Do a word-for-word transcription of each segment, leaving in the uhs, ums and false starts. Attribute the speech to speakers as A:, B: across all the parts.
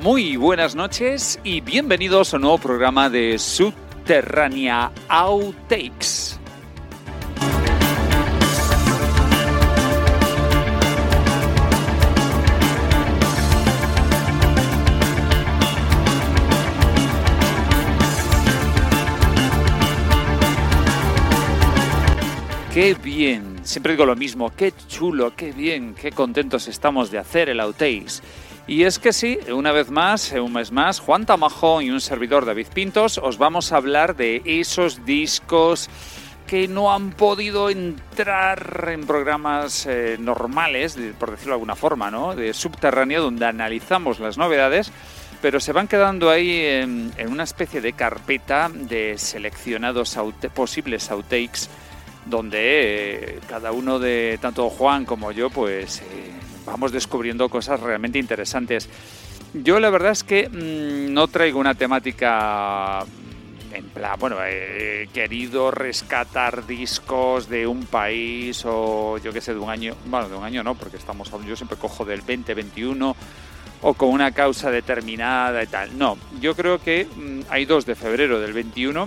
A: Muy buenas noches y bienvenidos a un nuevo programa de Subterránea Outtakes. ¡Qué bien! Siempre digo lo mismo, qué chulo, qué bien, qué contentos estamos de hacer el Outtakes. Y es que sí, una vez más, un mes más, Juan Tamajo y un servidor David Pintos os vamos a hablar de esos discos que no han podido entrar en programas eh, normales, de, por decirlo de alguna forma, ¿no? De Subterráneo, donde analizamos las novedades, pero se van quedando ahí en, en una especie de carpeta de seleccionados out- posibles outtakes, donde eh, cada uno de, tanto Juan como yo, pues eh, vamos descubriendo cosas realmente interesantes. Yo la verdad es que mmm, no traigo una temática en plan, bueno, he querido rescatar discos de un país o yo qué sé, de un año, bueno, de un año no, porque estamos, yo siempre cojo del veinte veintiuno o con una causa determinada y tal. No, yo creo que mmm, hay dos de febrero del veintiuno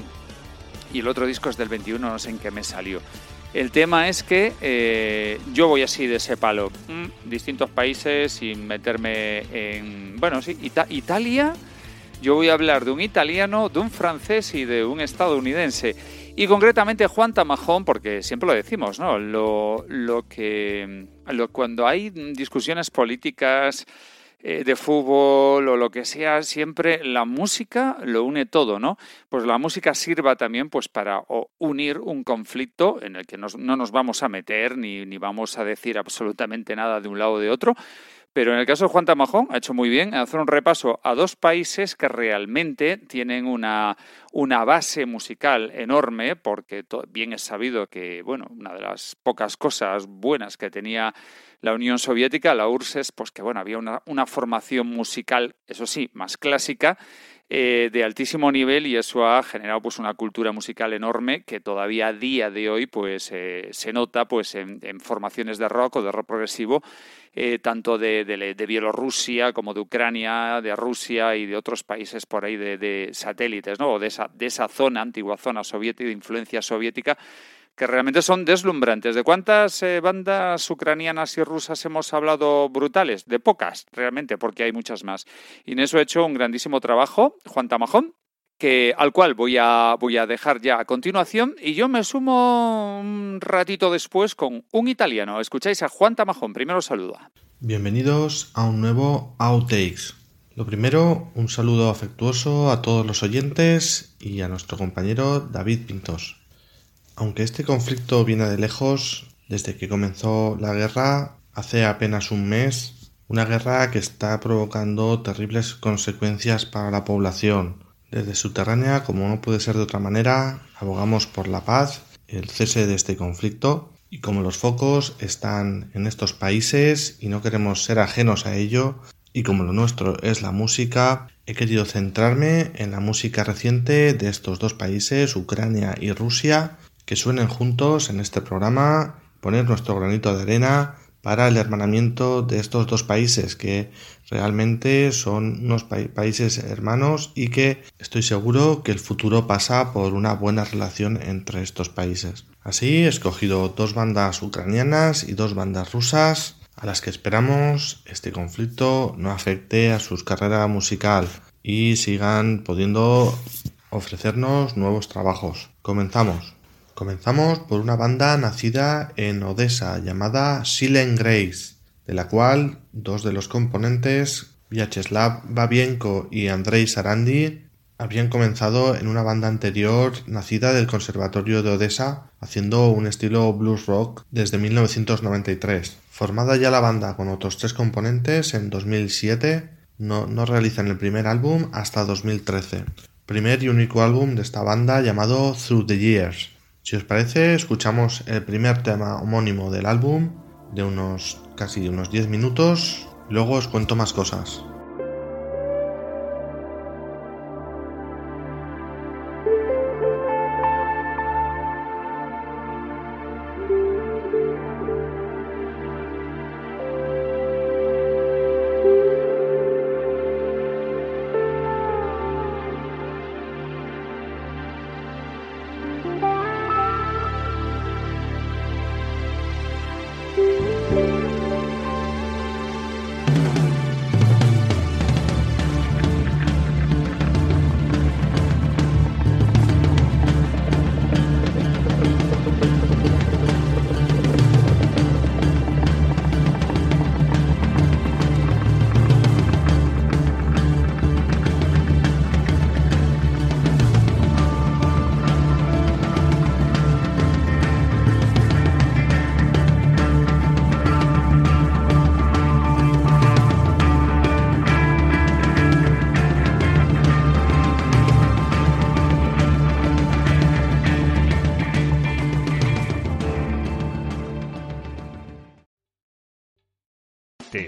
A: y el otro disco es del veintiuno, no sé en qué mes salió. El tema es que eh, yo voy así de ese palo, mm, distintos países sin meterme en... Bueno, sí, Ita- Italia, yo voy a hablar de un italiano, de un francés y de un estadounidense. Y concretamente Juan Tamajón, porque siempre lo decimos, ¿no? Lo, lo que... Lo, cuando hay discusiones políticas de fútbol o lo que sea, siempre la música lo une todo, ¿no? Pues la música sirva también pues para unir un conflicto en el que nos, no nos vamos a meter ni, ni vamos a decir absolutamente nada de un lado o de otro. Pero en el caso de Juan Tamajón ha hecho muy bien hacer un repaso a dos países que realmente tienen una, una base musical enorme, porque to- bien es sabido que, bueno, una de las pocas cosas buenas que tenía la Unión Soviética, la U R S S, pues que bueno, había una, una formación musical, eso sí, más clásica, eh, de altísimo nivel, y eso ha generado pues una cultura musical enorme que todavía a día de hoy pues eh, se nota pues en, en formaciones de rock o de rock progresivo, eh, tanto de, de, de Bielorrusia como de Ucrania, de Rusia y de otros países por ahí de, de satélites, ¿no? O de esa, de esa zona, antigua zona soviética, de influencia soviética, que realmente son deslumbrantes. ¿De cuántas eh, bandas ucranianas y rusas hemos hablado brutales? De pocas, realmente, porque hay muchas más. Y en eso he hecho un grandísimo trabajo, Juan Tamajón, que, al cual voy a, voy a dejar ya a continuación, y yo me sumo un ratito después con un italiano. Escucháis a Juan Tamajón, primero saludo.
B: Bienvenidos a un nuevo Outtakes. Lo primero, un saludo afectuoso a todos los oyentes y a nuestro compañero David Pintos. Aunque este conflicto viene de lejos, desde que comenzó la guerra hace apenas un mes, una guerra que está provocando terribles consecuencias para la población. Desde Subterránea, como no puede ser de otra manera, abogamos por la paz, el cese de este conflicto, y como los focos están en estos países y no queremos ser ajenos a ello, y como lo nuestro es la música, he querido centrarme en la música reciente de estos dos países, Ucrania y Rusia, que suenen juntos en este programa, poner nuestro granito de arena para el hermanamiento de estos dos países que realmente son unos pa- países hermanos y que estoy seguro que el futuro pasa por una buena relación entre estos países. Así he escogido dos bandas ucranianas y dos bandas rusas a las que esperamos este conflicto no afecte a su carrera musical y sigan pudiendo ofrecernos nuevos trabajos. Comenzamos. Comenzamos por una banda nacida en Odessa llamada Silent Grace, de la cual dos de los componentes, Vyacheslav Babienko y Andrei Sarandi, habían comenzado en una banda anterior nacida del Conservatorio de Odessa, haciendo un estilo blues rock desde mil novecientos noventa y tres. Formada ya la banda con otros tres componentes en dos mil siete, no, no realizan el primer álbum hasta dos mil trece. Primer y único álbum de esta banda llamado Through the Years. Si os parece, escuchamos el primer tema homónimo del álbum, de unos casi unos diez minutos, luego os cuento más cosas.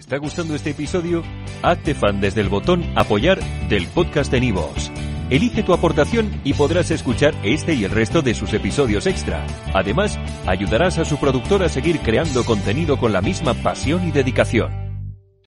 C: está gustando este episodio? Hazte fan desde el botón Apoyar del podcast de Nivos. Elige tu aportación y podrás escuchar este y el resto de sus episodios extra. Además, ayudarás a su productor a seguir creando contenido con la misma pasión y dedicación.